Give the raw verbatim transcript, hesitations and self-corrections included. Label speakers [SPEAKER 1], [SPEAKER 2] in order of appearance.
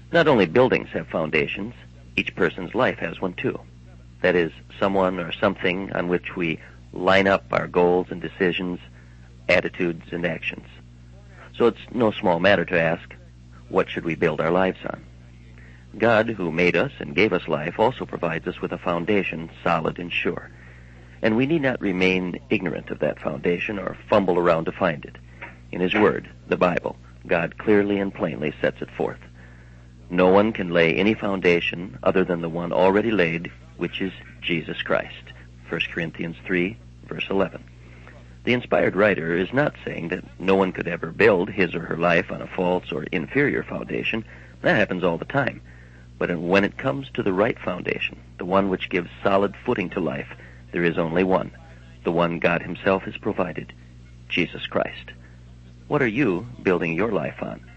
[SPEAKER 1] Not only buildings have foundations, each person's life has one too. That is, someone or something on which we line up our goals and decisions, attitudes and actions. So it's no small matter to ask, what should we build our lives on? God, who made us and gave us life, also provides us with a foundation solid and sure. And we need not remain ignorant of that foundation or fumble around to find it. In His Word, the Bible, God clearly and plainly sets it forth. No one can lay any foundation other than the one already laid, which is Jesus Christ. First Corinthians three, verse eleven. The inspired writer is not saying that no one could ever build his or her life on a false or inferior foundation. That happens all the time. But when it comes to the right foundation, the one which gives solid footing to life, there is only one, the one God Himself has provided, Jesus Christ. What are you building your life on?